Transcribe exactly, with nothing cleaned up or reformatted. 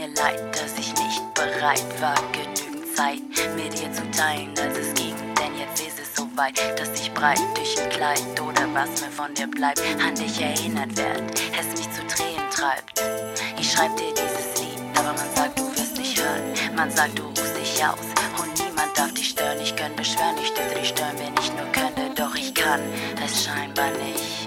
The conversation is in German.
mir leid, dass ich nicht bereit war, genügend Zeit mit dir zu teilen, als es ging. Denn jetzt ist es so weit, dass ich breit durch ein Kleid oder was mir von dir bleibt, an dich erinnert werd, es mich zu Tränen treibt. Ich schreib dir dieses Lied, aber man sagt, du wirst dich hören. Man sagt, du ruhst dich aus und niemand darf dich stören. Ich gönn beschwören, ich dürfte dich stören, wenn ich nur könnte, doch ich kann es scheinbar nicht.